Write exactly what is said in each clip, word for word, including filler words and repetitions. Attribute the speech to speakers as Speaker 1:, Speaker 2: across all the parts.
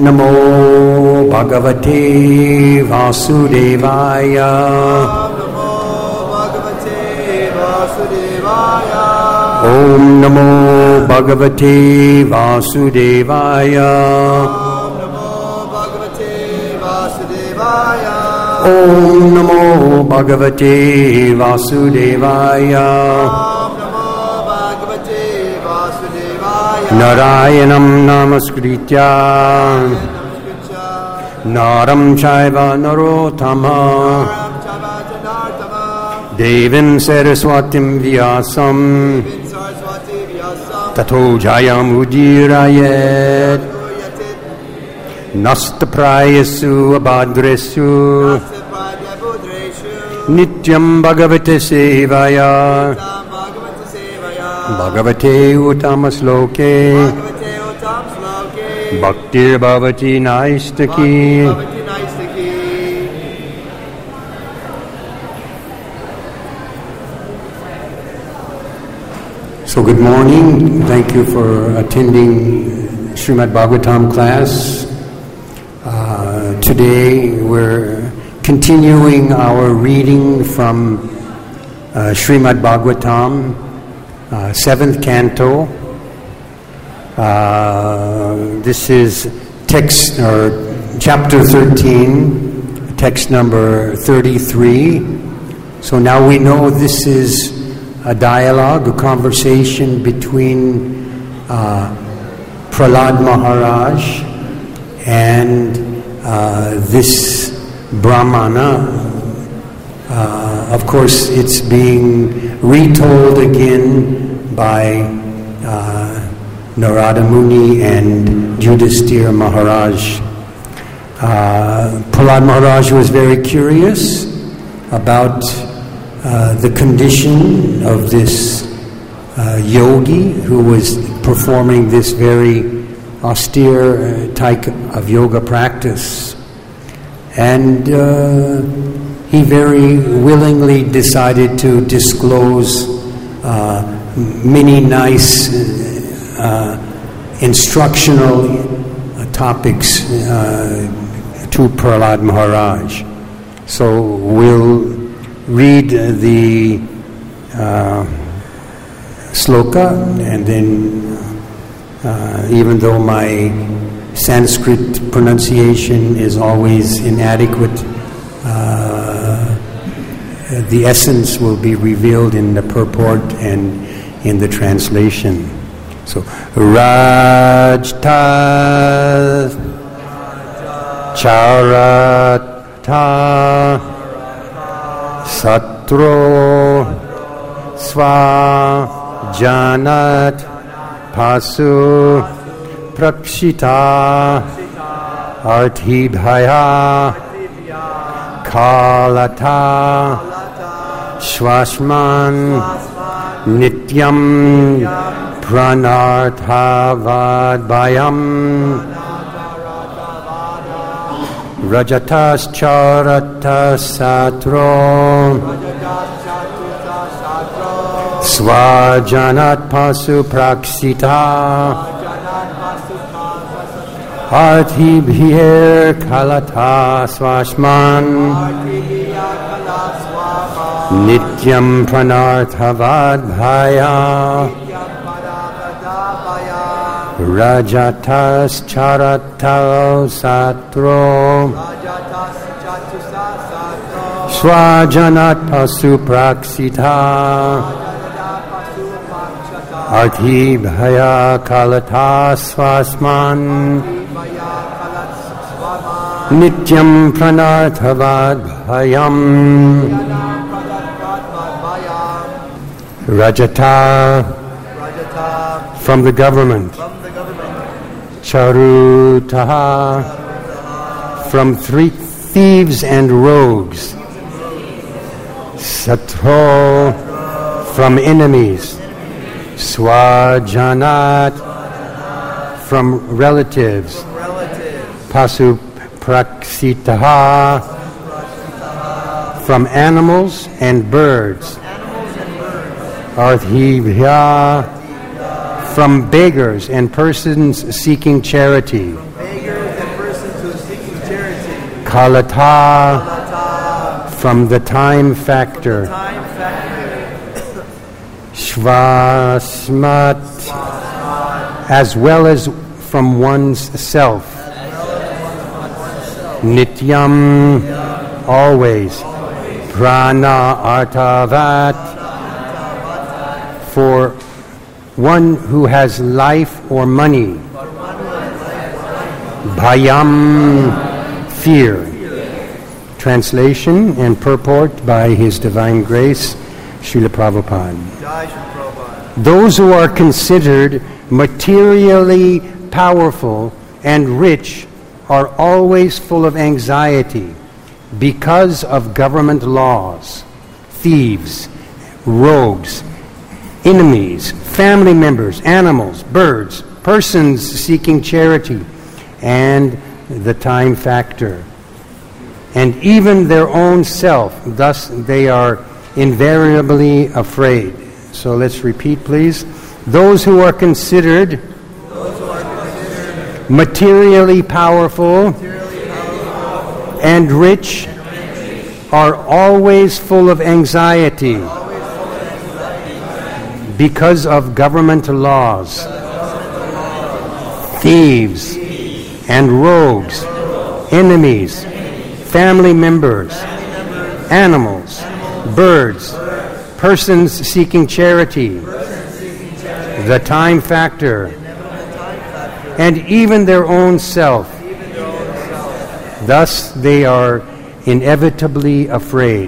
Speaker 1: Namo Bhagavate Vasudevaya. Om Namo Bhagavate Vasudevaya. Om Namo Bhagavate Vasudevaya. Narayanam Namaskritya Naram Chaiva Narottama Devim Saraswatim Vyasam Tato Jayam Udirayet Nastaprayasu Abhadresu Nityam Bhagavate Sevaya Bhagavate Uttamasloke Bhaktir Bhavati Naistaki. So good morning. Thank you for attending Srimad Bhagavatam class. Uh, today we're continuing our reading from uh, Srimad Bhagavatam. Uh, seventh canto. Uh, this is text or chapter thirteen, text number thirty-three. So now we know this is a dialogue, a conversation between uh, Prahlad Maharaj and uh, this Brahmana. Uh, of course, it's being retold again by uh, Narada Muni and Yudhisthira Maharaj. Uh, Prahlad Maharaj was very curious about uh, the condition of this uh, yogi who was performing this very austere type of yoga practice. And uh, he very willingly decided to disclose uh, many nice uh, instructional uh, topics uh, to Prahlad Maharaj. So we'll read the uh, sloka, and then uh, even though my Sanskrit pronunciation is always inadequate, uh, the essence will be revealed in the purport and in the translation. So, Rajta Charata Satro Sva Janat Pasu Prakshita Artibhaya Kalata Shvashman Nityam Pranarthavadbayam Rajatas Charata Satro Svajanat Pasu Praksita Artibhir Kalata Swashman Nityam Pranarthavadbhaya Rajatas Charatal Satro Swajanat Pasu Praksita Artibhaya Kalata Swasman Nityam Pranarthavadbhayam Rajata, from the government. Charutaha, from three thieves and rogues. Satro, from enemies. Swajanat, from relatives. Pasu praksitaha, from animals and birds. Arthibhya, from beggars and persons seeking charity. Kalata, from the time factor. Shvasmat, as well as from one's self. Nityam, always. Prana artavat, for one who has life or money. Bhayam, fear. Translation and purport by His Divine Grace, Srila Prabhupada. Those who are considered materially powerful and rich are always full of anxiety because of government laws, thieves, rogues, enemies, family members, animals, birds, persons seeking charity, and the time factor, and even their own self. Thus they are invariably afraid. So let's repeat, please. Those who are considered, Those who are considered materially powerful, materially powerful and rich, and rich are always full of anxiety, full of anxiety because of government laws, thieves, thieves and rogues, rogues enemies, enemies, family members, family members animals, animals, birds, birds, persons seeking charity, the time factor, and even their own self. Thus they are inevitably afraid.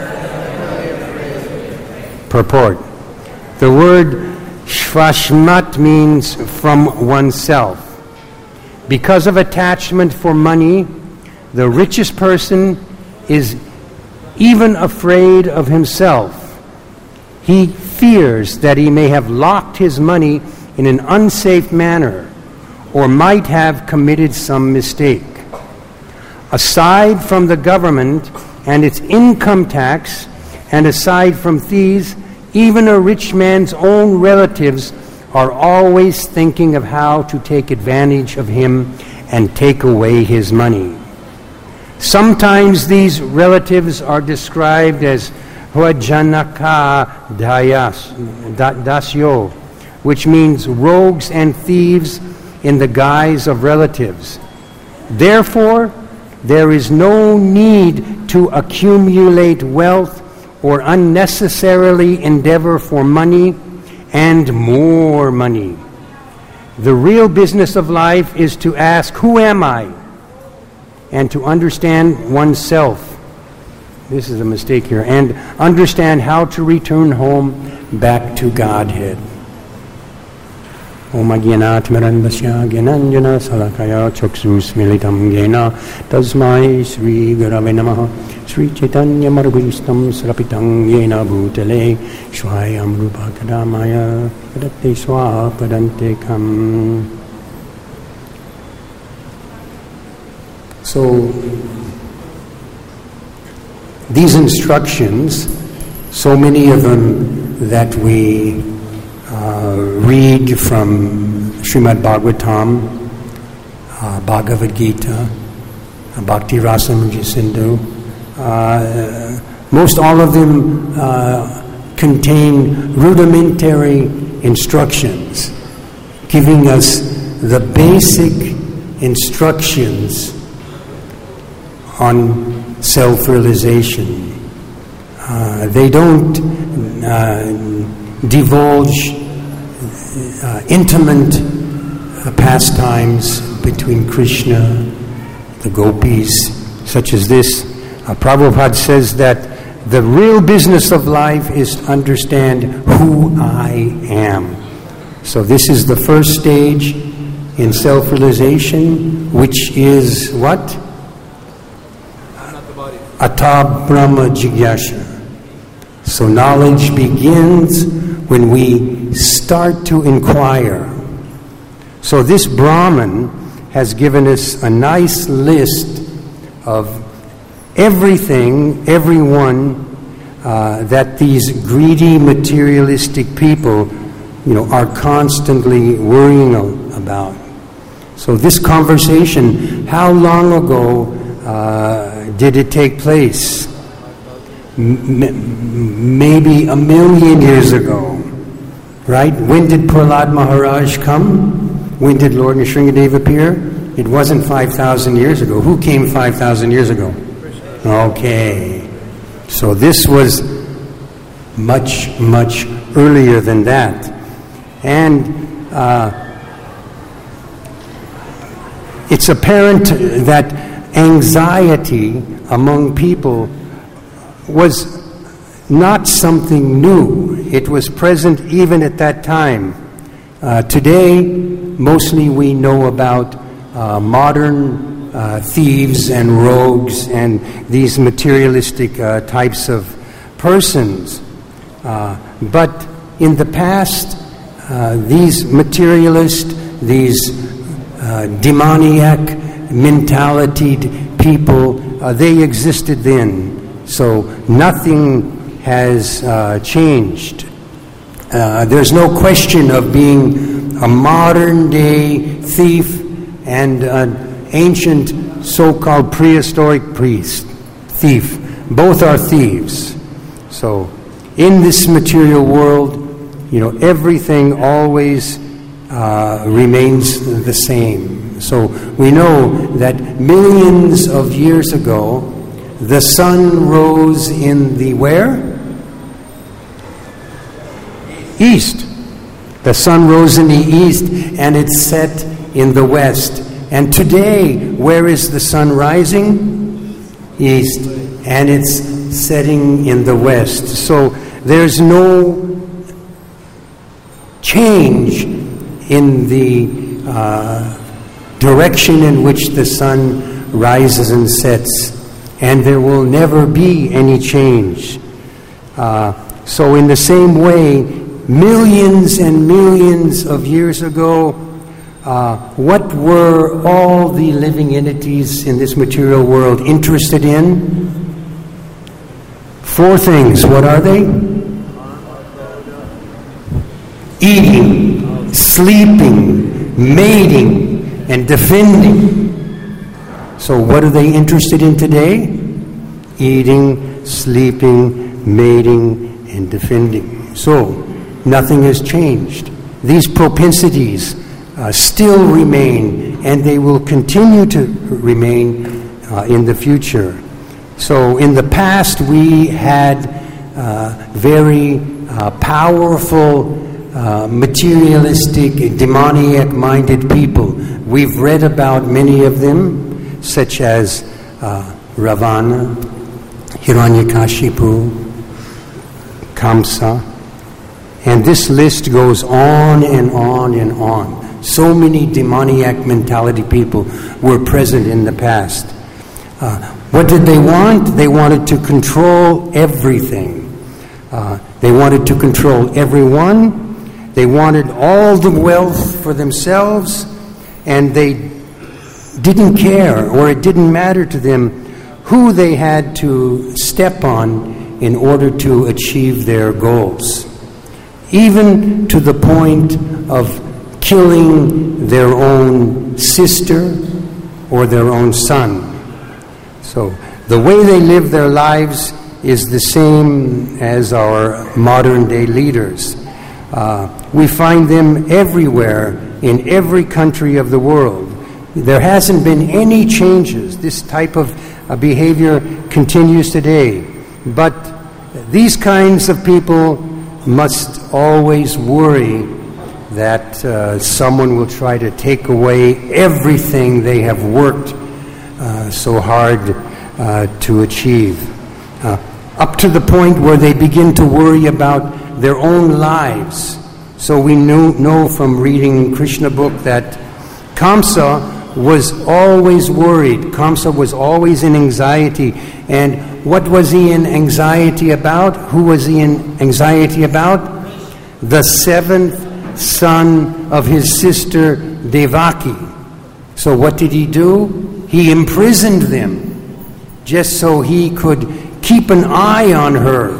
Speaker 1: Purport. The word shvashmat means from oneself. Because of attachment for money, the richest person is even afraid of himself. He fears that he may have locked his money in an unsafe manner or might have committed some mistake. Aside from the government and its income tax, and aside from thieves, even a rich man's own relatives are always thinking of how to take advantage of him and take away his money. Sometimes these relatives are described as Huajanaka dayas, dasyo, which means rogues and thieves in the guise of relatives. Therefore, there is no need to accumulate wealth or unnecessarily endeavor for money and more money. The real business of life is to ask, who am I? And to understand oneself. This is a mistake here. And understand how to return home back to Godhead. Om Agyanatmirandasya Gyananjana Salakaya Chaksus Militam Gyena Tasmai Sri Gurave Namaha Sri Chaitanya Marvistam Srapitang Yena Bhutale Shvayam Rupa Kadamaya Padate Swa Padante Kam. So these instructions, so many of them that we uh, read from Srimad Bhagavatam, uh, Bhagavad Gita, uh, Bhakti Rasamrita Sindhu, uh, most all of them uh, contain rudimentary instructions, giving us the basic instructions on self-realization. Uh, they don't uh, divulge uh, intimate uh, pastimes between Krishna, the gopis, such as this. Uh, Prabhupada says that the real business of life is to understand who I am. So this is the first stage in self-realization, which is what? Ata Brahma Jigyasha. So knowledge begins when we start to inquire. So this Brahman has given us a nice list of everything, everyone uh, that these greedy materialistic people, you know, are constantly worrying about. So this conversation, how long ago Uh, uh, did it take place? M- maybe a million years ago, right? When did Prahlad Maharaj come? When did Lord Nrsingadev appear? It wasn't five thousand years ago. Who came five thousand years ago? Okay. So this was much, much earlier than that. And uh, it's apparent that anxiety among people was not something new. It was present even at that time. Uh, today, mostly we know about uh, modern uh, thieves and rogues and these materialistic uh, types of persons. Uh, but in the past, uh, these materialist, these uh, demoniac mentality people, uh, they existed then. So nothing has uh, changed. Uh, there's no question of being a modern-day thief and an ancient so-called prehistoric priest, thief. Both are thieves. So in this material world, you know, everything always uh, remains the same. So we know that millions of years ago, the sun rose in the where? East. The sun rose in the east and it set in the west. And today, where is the sun rising? East. And it's setting in the west. So there's no change in the uh, direction in which the sun rises and sets. And there will never be any change. Uh, so in the same way, millions and millions of years ago, uh, what were all the living entities in this material world interested in? Four things. What are they? Eating, sleeping, mating, and defending. So what are they interested in today? Eating, sleeping, mating, and defending. So nothing has changed. These propensities uh, still remain, and they will continue to remain uh, in the future. So in the past, we had uh, very uh, powerful, uh, materialistic, demoniac-minded people. We've read about many of them, such as uh, Ravana, Hiranyakashipu, Kamsa, and this list goes on and on and on. So many demoniac mentality people were present in the past. Uh, what did they want? They wanted to control everything. Uh, they wanted to control everyone. They wanted all the wealth for themselves, and they didn't care, or it didn't matter to them who they had to step on in order to achieve their goals. Even to the point of killing their own sister or their own son. So the way they live their lives is the same as our modern-day leaders. Uh, we find them everywhere, in every country of the world. There hasn't been any changes. This type of uh, behavior continues today. But these kinds of people must always worry that uh, someone will try to take away everything they have worked uh, so hard uh, to achieve. Uh, up to the point where they begin to worry about their own lives. So we know, know from reading Krishna book that Kamsa was always worried. Kamsa was always in anxiety. And what was he in anxiety about? Who was he in anxiety about? The seventh son of his sister Devaki. So what did he do? He imprisoned them just so he could keep an eye on her.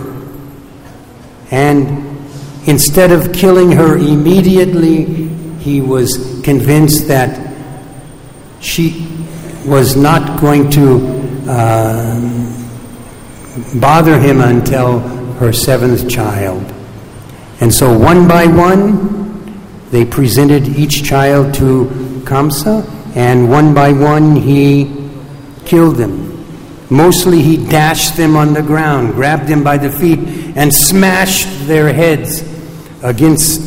Speaker 1: And instead of killing her immediately, he was convinced that she was not going to uh, bother him until her seventh child. And so one by one, they presented each child to Kamsa, and one by one he killed them. Mostly he dashed them on the ground, grabbed them by the feet, and smashed their heads against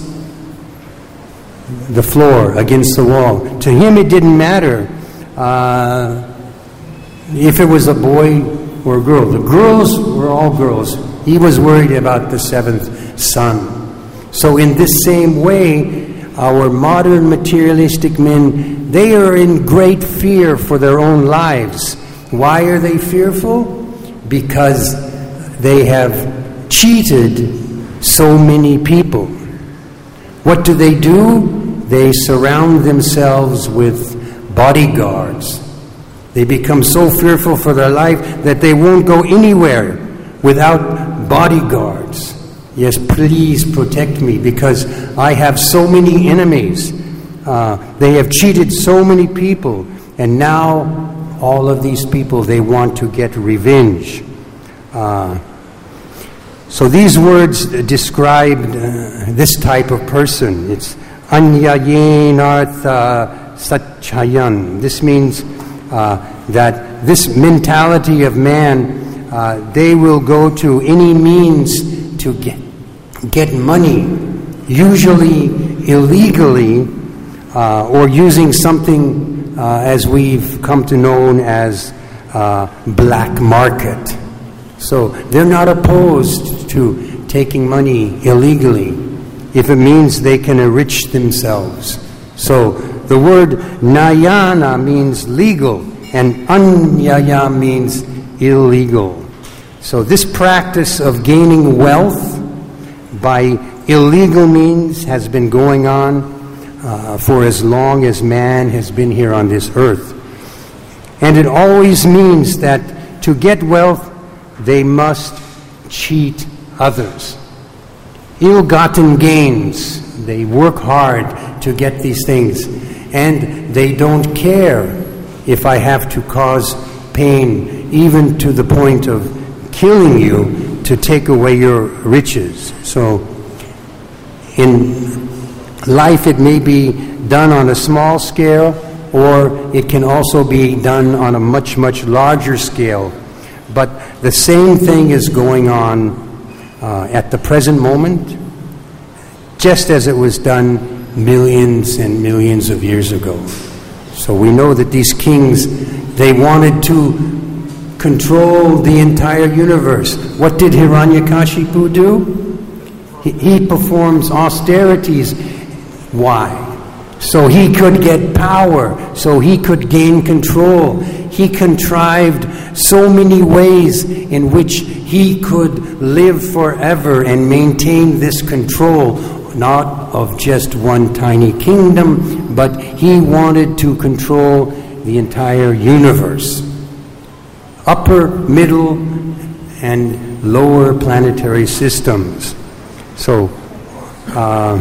Speaker 1: the floor, against the wall. To him it didn't matter uh, if it was a boy or a girl. The girls were all girls. He was worried about the seventh son. So in this same way, our modern materialistic men, they are in great fear for their own lives. Why are they fearful? Because they have cheated so many people. What do they do? They surround themselves with bodyguards. They become so fearful for their life that they won't go anywhere without bodyguards. Yes, please protect me because I have so many enemies. Uh, they have cheated so many people, and now all of these people, they want to get revenge. Uh, so these words describe uh, this type of person. It's anyayenartha satchayan. This means uh, that this mentality of man, uh, they will go to any means to get, get money, usually illegally, uh, or using something Uh, as we've come to know as uh, black market. So they're not opposed to taking money illegally if it means they can enrich themselves. So the word nayana means legal and anyaya means illegal. So this practice of gaining wealth by illegal means has been going on Uh, for as long as man has been here on this earth. And it always means that to get wealth, they must cheat others. Ill-gotten gains, they work hard to get these things, and they don't care if I have to cause pain, even to the point of killing you to take away your riches. So in life, it may be done on a small scale, or it can also be done on a much, much larger scale. But the same thing is going on uh, at the present moment, just as it was done millions and millions of years ago. So we know that these kings, they wanted to control the entire universe. What did Hiranyakashipu do? He, he performs austerities. Why? So he could get power, so he could gain control. He contrived so many ways in which he could live forever and maintain this control, not of just one tiny kingdom, but he wanted to control the entire universe. Upper, middle, and lower planetary systems. So, uh,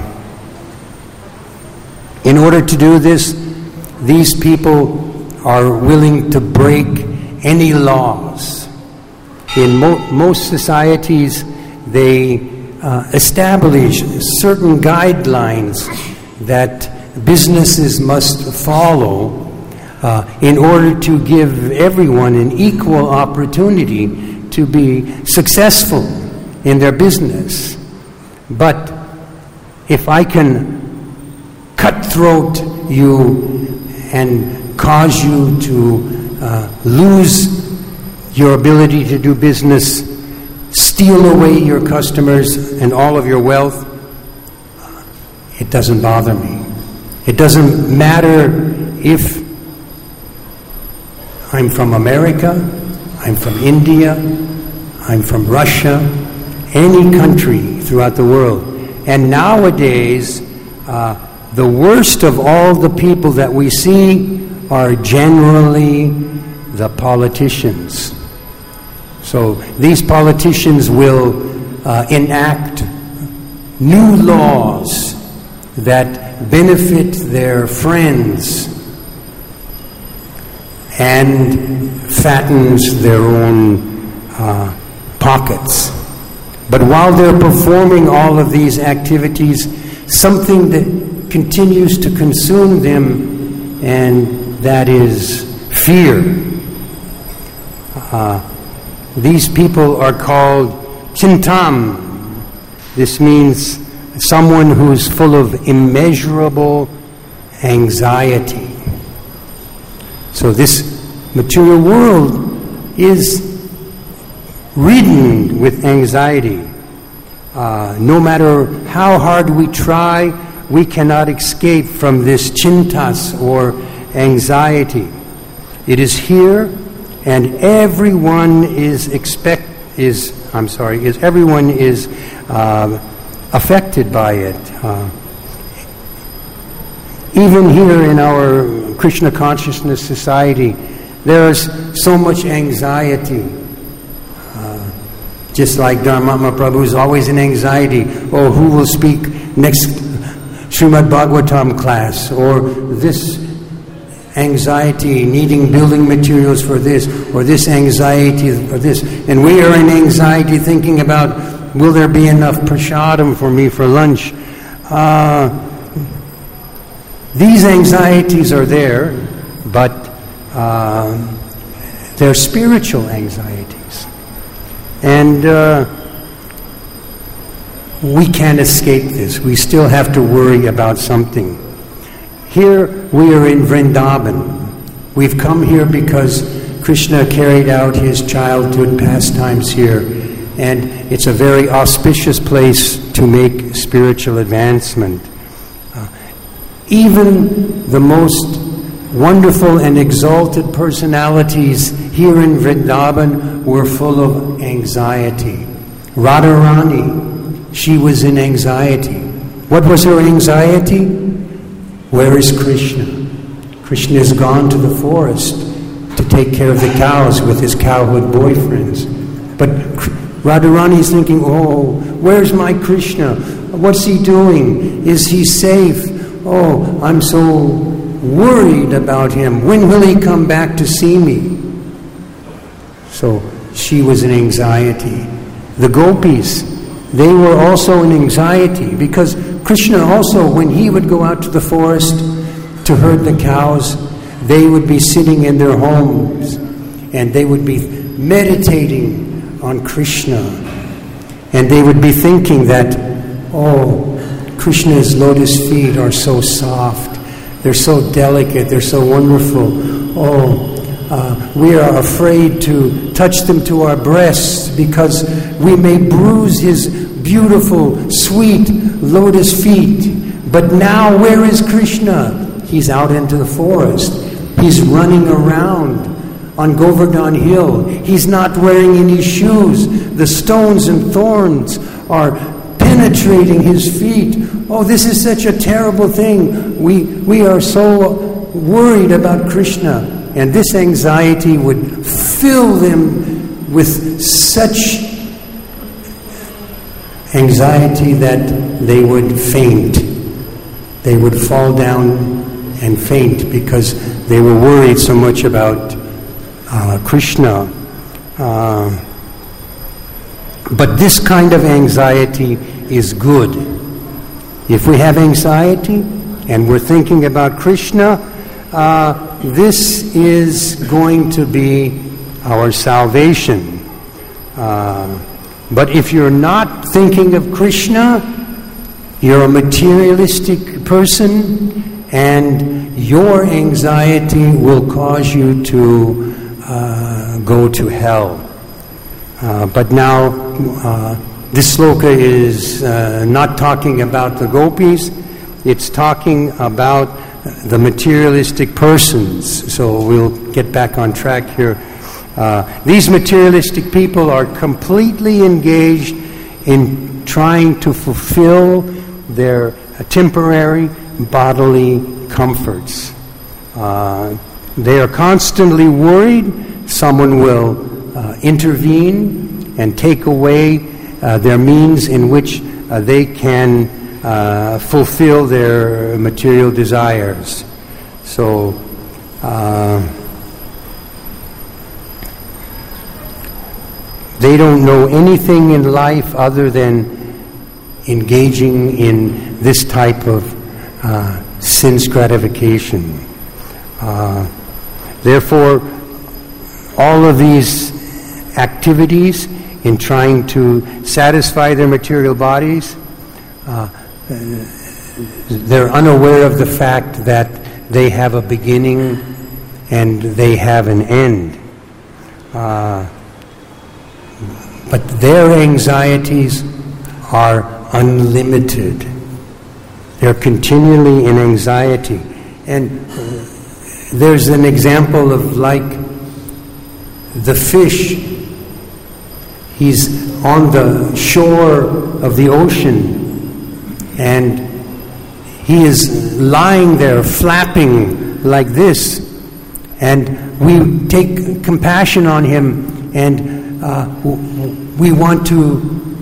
Speaker 1: in order to do this, these people are willing to break any laws. In mo- most societies, they uh, establish certain guidelines that businesses must follow uh, in order to give everyone an equal opportunity to be successful in their business. But if I can cutthroat you and cause you to uh, lose your ability to do business, steal away your customers and all of your wealth, it doesn't bother me. It doesn't matter if I'm from America, I'm from India, I'm from Russia, any country throughout the world. And nowadays, uh, the worst of all the people that we see are generally the politicians. So these politicians will uh, enact new laws that benefit their friends and fattens their own uh, pockets. But while they're performing all of these activities, something that continues to consume them, and that is fear. Uh, these people are called chintam. This means someone who's full of immeasurable anxiety. So this material world is ridden with anxiety. Uh, no matter how hard we try, we cannot escape from this chintas, or anxiety. It is here, and everyone is expect is I'm sorry is everyone is uh, affected by it. Uh, even here in our Krishna Consciousness Society, there's so much anxiety. Uh, just like Dharma Prabhu is always in anxiety. Oh, who will speak next Srimad Bhagavatam class? Or this anxiety, needing building materials for this, or this anxiety for this. And we are in anxiety thinking about, will there be enough prasadam for me for lunch? Uh, these anxieties are there, but uh, they're spiritual anxieties. And uh, we can't escape this. We still have to worry about something. Here we are in Vrindavan. We've come here because Krishna carried out his childhood pastimes here, and it's a very auspicious place to make spiritual advancement. Uh, even the most wonderful and exalted personalities here in Vrindavan were full of anxiety. Radharani, she was in anxiety. What was her anxiety? Where is Krishna? Krishna has gone to the forest to take care of the cows with his cowhood boyfriends. But Radharani is thinking, oh, where's my Krishna? What's he doing? Is he safe? Oh, I'm so worried about him. When will he come back to see me? So she was in anxiety. The gopis, they were also in anxiety because Krishna also, when he would go out to the forest to herd the cows, they would be sitting in their homes and they would be meditating on Krishna. And they would be thinking that, oh, Krishna's lotus feet are so soft. They're so delicate. They're so wonderful. Oh, uh, we are afraid to touch them to our breasts because we may bruise his beautiful, sweet lotus feet. But now, where is Krishna? He's out into the forest. He's running around on Govardhan Hill. He's not wearing any shoes. The stones and thorns are penetrating his feet. Oh, this is such a terrible thing. We, we are so worried about Krishna. And this anxiety would fill them with such anxiety that they would faint. They would fall down and faint because they were worried so much about uh, Krishna. Uh, but this kind of anxiety is good. If we have anxiety and we're thinking about Krishna, uh, this is going to be our salvation. Uh, But if you're not thinking of Krishna, you're a materialistic person, and your anxiety will cause you to uh, go to hell. Uh, but now, uh, this sloka is uh, not talking about the gopis, it's talking about the materialistic persons. So we'll get back on track here. Uh, these materialistic people are completely engaged in trying to fulfill their uh, temporary bodily comforts. Uh, they are constantly worried someone will uh, intervene and take away uh, their means in which uh, they can uh, fulfill their material desires. So, uh, They don't know anything in life other than engaging in this type of uh, sense gratification. Uh, therefore, all of these activities in trying to satisfy their material bodies, uh, they're unaware of the fact that they have a beginning and they have an end. Uh, but their anxieties are unlimited. They're continually in anxiety. And there's an example of like the fish. He's on the shore of the ocean and he is lying there flapping like this, and we take compassion on him, and uh, we want to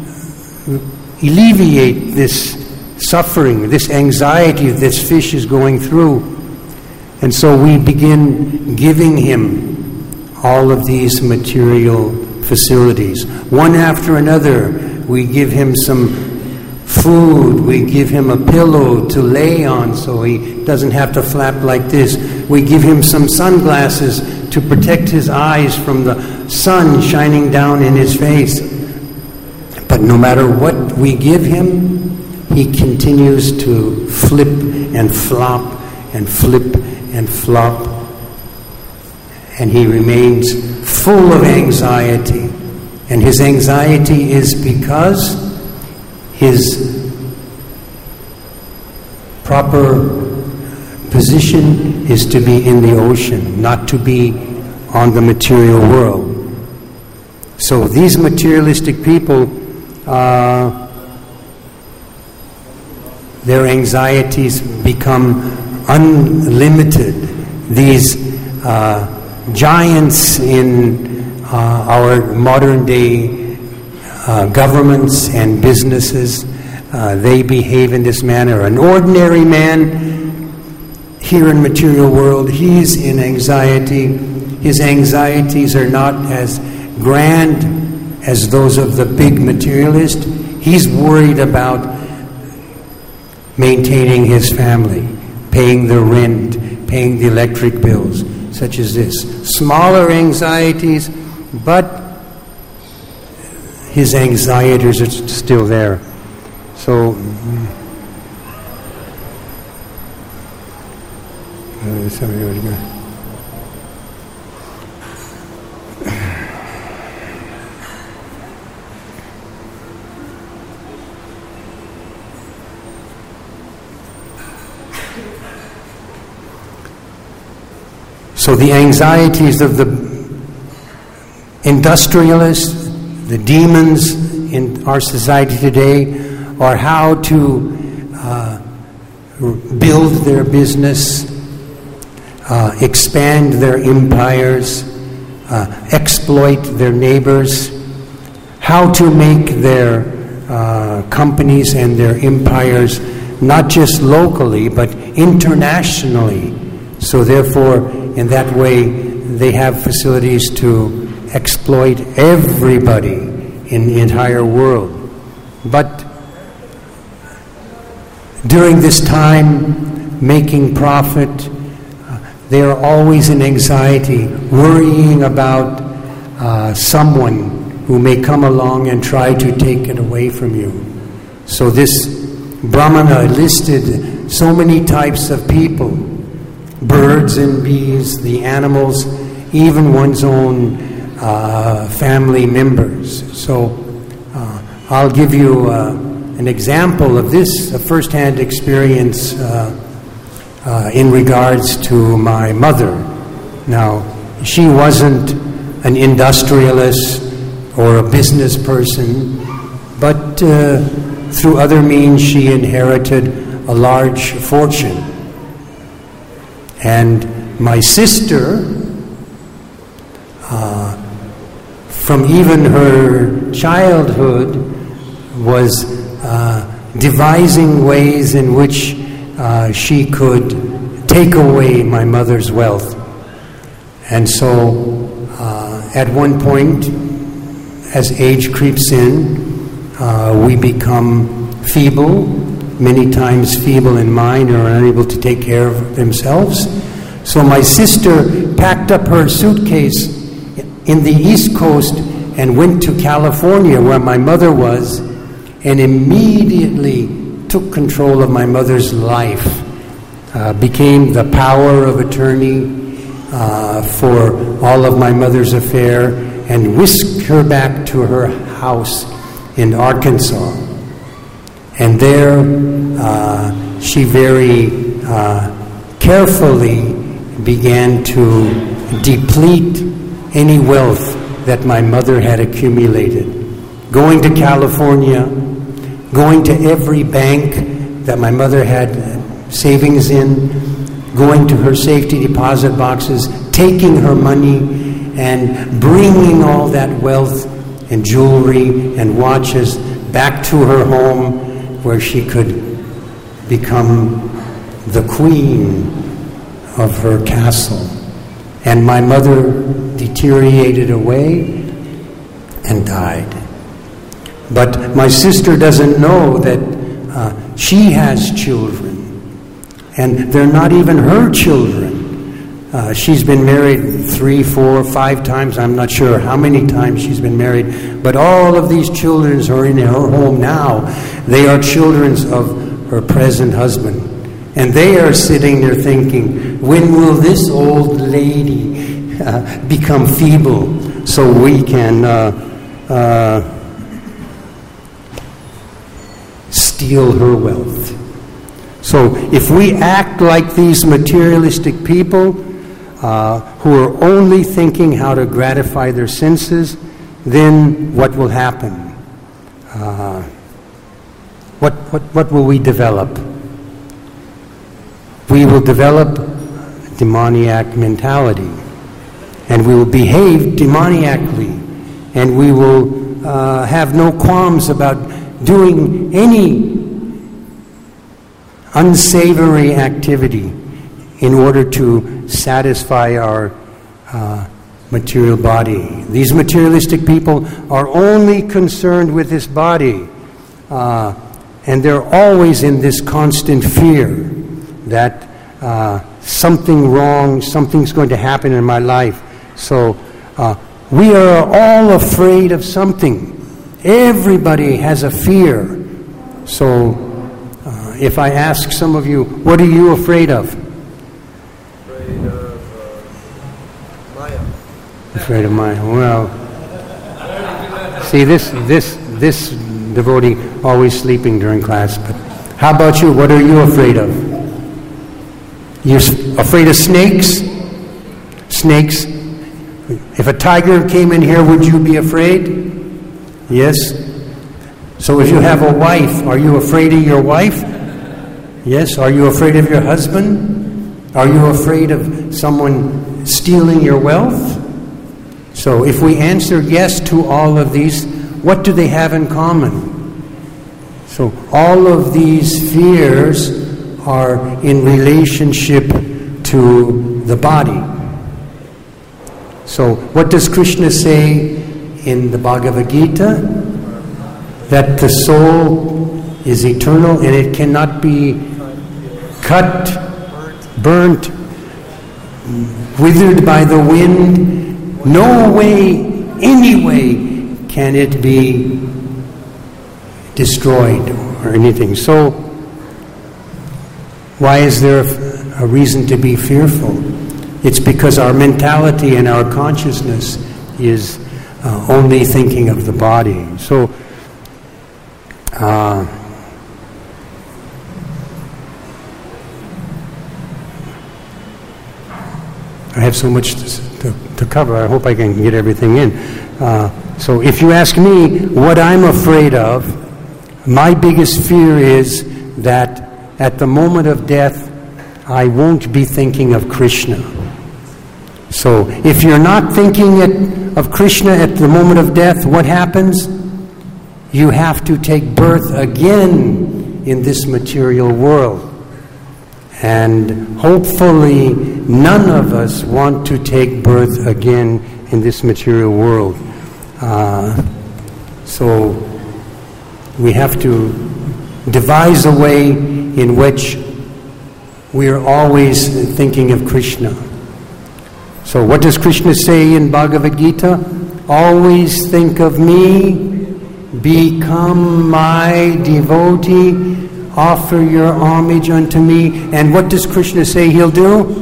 Speaker 1: alleviate this suffering, this anxiety this fish is going through. And so we begin giving him all of these material facilities. One after another, we give him some food, we give him a pillow to lay on so he doesn't have to flap like this. We give him some sunglasses to protect his eyes from the sun shining down in his face. But no matter what we give him, he continues to flip and flop and flip and flop. And he remains full of anxiety. And his anxiety is because his proper position is to be in the ocean, not to be on the material world. So these materialistic people, uh, their anxieties become unlimited. These uh, giants in uh, our modern day Uh, governments and businesses, uh, they behave in this manner. An ordinary man here in material world, he's in anxiety. His anxieties are not as grand as those of the big materialist. He's worried about maintaining his family, paying the rent, paying the electric bills, such as this. Smaller anxieties, but his anxieties are still there. So, so the anxieties of the industrialists, the demons in our society today, are how to uh, build their business, uh, expand their empires, uh, exploit their neighbors, how to make their uh, companies and their empires not just locally but internationally. So therefore, in that way, they have facilities to exploit everybody in the entire world. But during this time, making profit, uh, they are always in anxiety, worrying about uh, someone who may come along and try to take it away from you. So this Brahmana listed so many types of people: birds and bees, the animals, even one's own Uh, family members. So uh, I'll give you uh, an example of this, a first-hand experience uh, uh, in regards to my mother. Now, she wasn't an industrialist or a business person, but uh, through other means she inherited a large fortune. And my sister, uh, from even her childhood, was uh, devising ways in which uh, she could take away my mother's wealth. And so uh, at one point as age creeps in, uh, we become feeble, many times feeble in mind or unable to take care of themselves. So my sister packed up her suitcase in the East Coast and went to California where my mother was, and immediately took control of my mother's life, uh, became the power of attorney uh, for all of my mother's affair, and whisked her back to her house in Arkansas. And there uh, she very uh, carefully began to deplete any wealth that my mother had accumulated. Going to California, going to every bank that my mother had savings in, going to her safety deposit boxes, taking her money and bringing all that wealth and jewelry and watches back to her home where she could become the queen of her castle. And my mother deteriorated away and died. But my sister doesn't know that uh, she has children, and they're not even her children. Uh, she's been married three, four, five times. I'm not sure how many times she's been married, but all of these children are in her home now. They are children of her present husband. And they are sitting there thinking, when will this old lady uh, become feeble so we can uh, uh, steal her wealth? So if we act like these materialistic people uh, who are only thinking how to gratify their senses, then what will happen? Uh, what, what, what will we develop? We will develop a demoniac mentality, and we will behave demoniacally, and we will uh, have no qualms about doing any unsavory activity in order to satisfy our uh, material body. These materialistic people are only concerned with this body, uh, and they're always in this constant fear that uh, something wrong, something's going to happen in my life. So uh, we are all afraid of something. Everybody has a fear. So uh, if I ask some of you, what are you afraid of?
Speaker 2: Afraid of uh, Maya.
Speaker 1: Afraid of Maya. Well, see, this this this devotee always sleeping during class. But how about you? What are you afraid of? You're afraid of snakes? Snakes? If a tiger came in here, would you be afraid? Yes? So if you have a wife, are you afraid of your wife? Yes? Are you afraid of your husband? Are you afraid of someone stealing your wealth? So if we answer yes to all of these, what do they have in common? So all of these fears are in relationship to the body. So what does Krishna say in the Bhagavad Gita? That the soul is eternal and it cannot be cut, burnt, withered by the wind. No way, any way can it be destroyed or anything. So why is there a reason to be fearful? It's because our mentality and our consciousness is uh, only thinking of the body. So, uh, I have so much to, to, to cover. I hope I can get everything in. Uh, so if you ask me what I'm afraid of, my biggest fear is that at the moment of death, I won't be thinking of Krishna. So if you're not thinking it, of Krishna at the moment of death, what happens? You have to take birth again in this material world. And hopefully none of us want to take birth again in this material world. Uh, So we have to devise a way in which we are always thinking of Krishna. So what does Krishna say in Bhagavad Gita? Always think of me, become my devotee, offer your homage unto me. And what does Krishna say he'll do?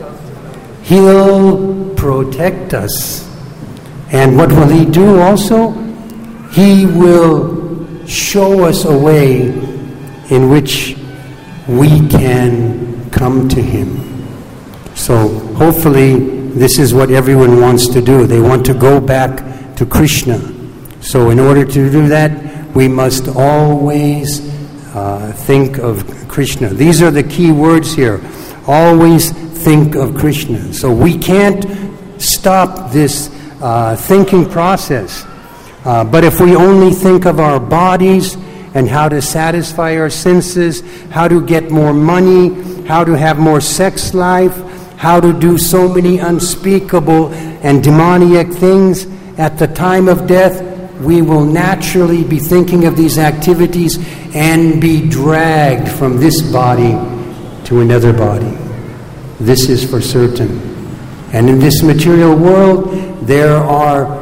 Speaker 1: He'll protect us. And what will he do also? He will show us a way in which we can come to him. So hopefully this is what everyone wants to do. They want to go back to Krishna. So in order to do that, we must always uh, think of Krishna. These are the key words here. Always think of Krishna. So we can't stop this uh, thinking process. Uh, but if we only think of our bodies and how to satisfy our senses, how to get more money, how to have more sex life, how to do so many unspeakable and demoniac things, at the time of death, we will naturally be thinking of these activities and be dragged from this body to another body. This is for certain. And in this material world, there are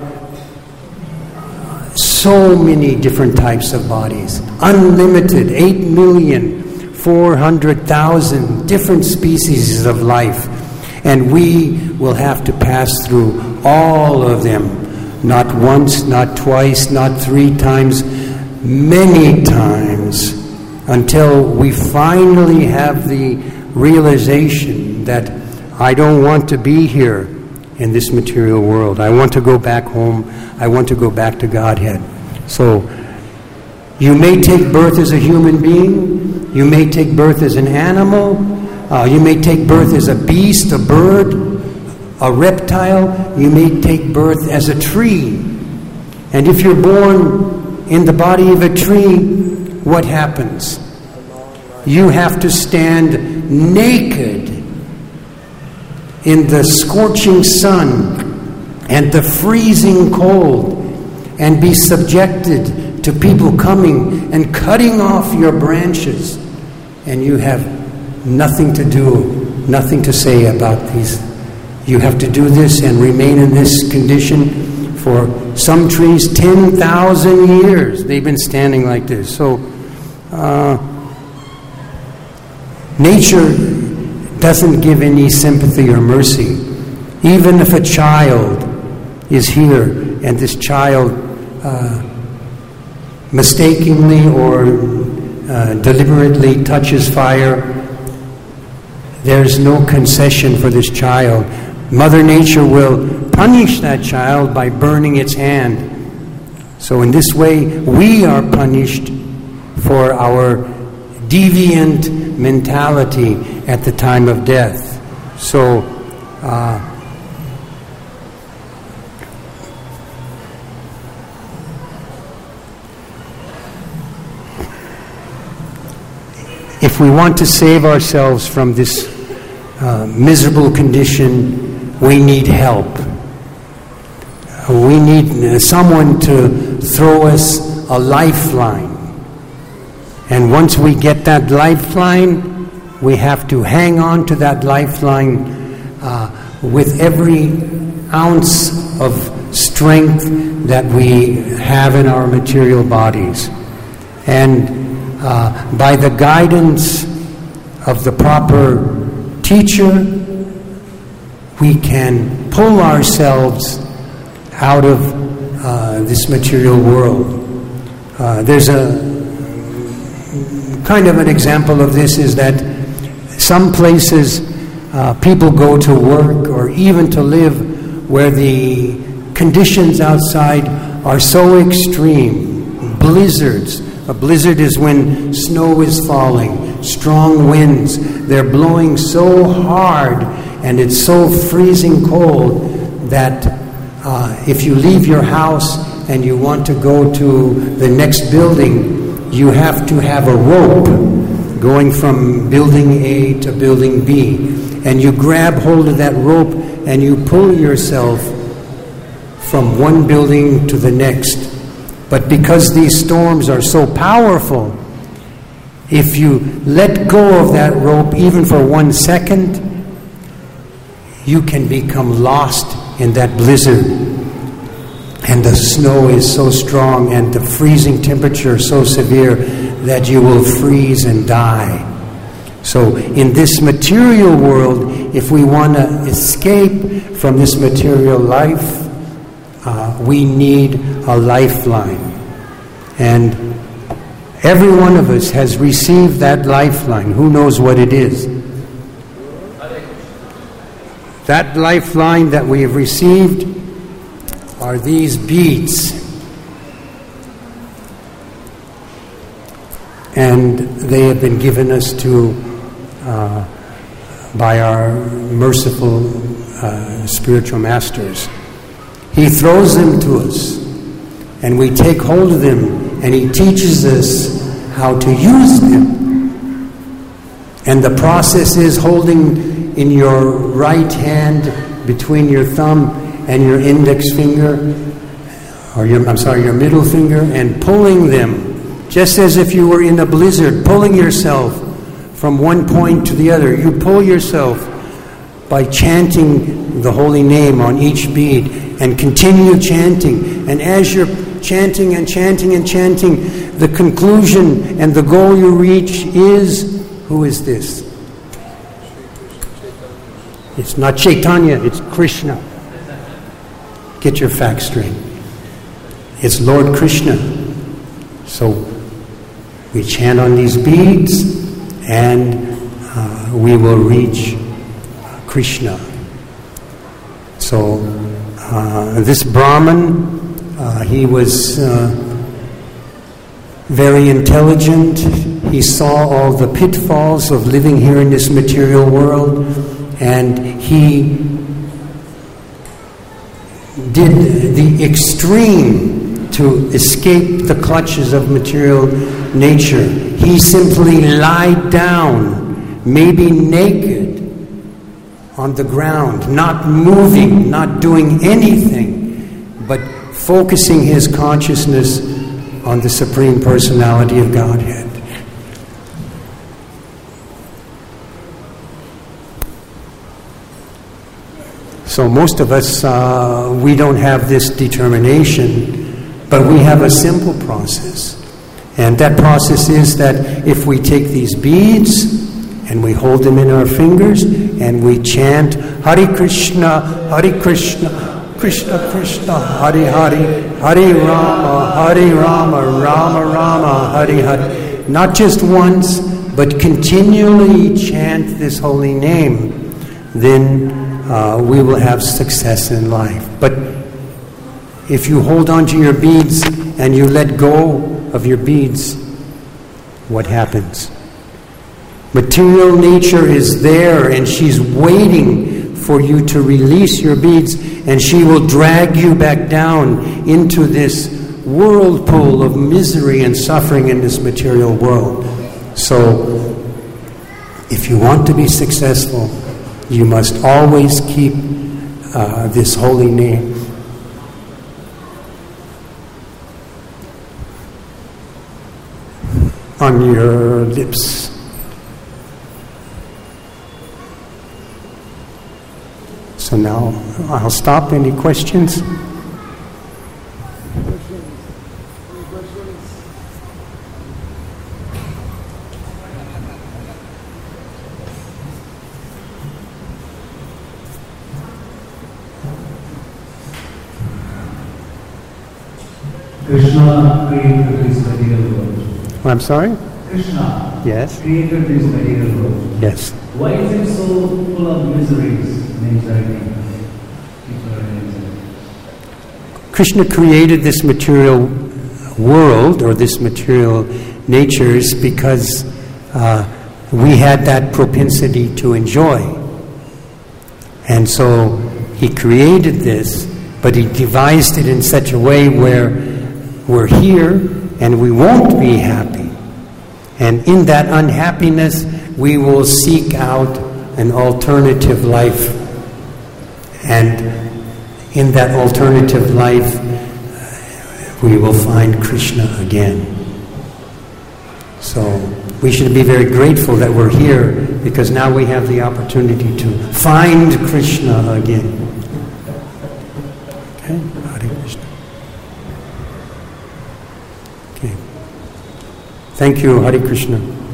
Speaker 1: so many different types of bodies. Unlimited, eight million four hundred thousand different species of life. And we will have to pass through all of them. Not once, not twice, not three times, many times, until we finally have the realization that I don't want to be here in this material world. I want to go back home. I want to go back to Godhead. So, you may take birth as a human being. You may take birth as an animal. Uh, you may take birth as a beast, a bird, a reptile. You may take birth as a tree. And if you're born in the body of a tree, what happens? You have to stand naked in the scorching sun and the freezing cold and be subjected to people coming and cutting off your branches. And you have nothing to do, nothing to say about these. You have to do this and remain in this condition for some trees ten thousand years. They've been standing like this. So uh, nature doesn't give any sympathy or mercy. Even if a child is here and this child uh, mistakenly or uh, deliberately touches fire, there's no concession for this child. Mother Nature will punish that child by burning its hand. So in this way, we are punished for our deviant mentality at the time of death. So, uh, if we want to save ourselves from this uh, miserable condition, we need help. We need uh, someone to throw us a lifeline. And once we get that lifeline, we have to hang on to that lifeline uh, with every ounce of strength that we have in our material bodies. And uh, by the guidance of the proper teacher, we can pull ourselves out of uh, this material world. Uh, there's a kind of an example of this is that some places uh, people go to work or even to live where the conditions outside are so extreme. Blizzards. A blizzard is when snow is falling, strong winds. They're blowing so hard and it's so freezing cold that uh, if you leave your house and you want to go to the next building, you have to have a rope going from building A to building B. And you grab hold of that rope and you pull yourself from one building to the next. But because these storms are so powerful, if you let go of that rope even for one second, you can become lost in that blizzard. And the snow is so strong and the freezing temperature so severe that you will freeze and die. So in this material world, if we want to escape from this material life, uh, we need a lifeline. And every one of us has received that lifeline. Who knows what it is? That lifeline that we have received are these beads. And they have been given us to uh, by our merciful uh, spiritual masters. He throws them to us, and we take hold of them, and he teaches us how to use them. And the process is holding in your right hand between your thumb and your index finger, or your, I'm sorry, your middle finger, and pulling them, just as if you were in a blizzard, pulling yourself from one point to the other. You pull yourself by chanting the holy name on each bead, and continue chanting. And as you're chanting and chanting and chanting, the conclusion and the goal you reach is, who is this? It's not Chaitanya, it's Krishna. Get your facts straight. It's Lord Krishna. So we chant on these beads, and uh, we will reach Krishna. So uh, this Brahmin, uh, he was uh, very intelligent. He saw all the pitfalls of living here in this material world, and he did the extreme to escape the clutches of material nature. He simply lied down, maybe naked, on the ground, not moving, not doing anything, but focusing his consciousness on the Supreme Personality of Godhead. So most of us, uh, we don't have this determination, but we have a simple process. And that process is that if we take these beads and we hold them in our fingers and we chant Hare Krishna, Hare Krishna, Krishna Krishna, Hare Hare, Hare Rama, Hare Rama, Rama Rama, Hare Hare. Not just once, but continually chant this holy name, then Uh, we will have success in life. But if you hold on to your beads and you let go of your beads, what happens? Material nature is there, and she's waiting for you to release your beads, and she will drag you back down into this whirlpool of misery and suffering in this material world. So if you want to be successful, you must always keep uh, this holy name. On your lips. So now I'll stop. Any questions?
Speaker 3: Krishna created this material world.
Speaker 1: I'm sorry?
Speaker 3: Krishna
Speaker 1: Yes.
Speaker 3: created this material world.
Speaker 1: Yes.
Speaker 3: Why is it so full of miseries and anxiety?
Speaker 1: Krishna created this material world, or this material natures, because uh, we had that propensity to enjoy. And so he created this, but he devised it in such a way where we're here and we won't be happy. And in that unhappiness, we will seek out an alternative life. And in that alternative life, we will find Krishna again. So we should be very grateful that we're here, because now we have the opportunity to find Krishna again. Okay, Hare Krishna. Okay. Thank you, Hare Krishna.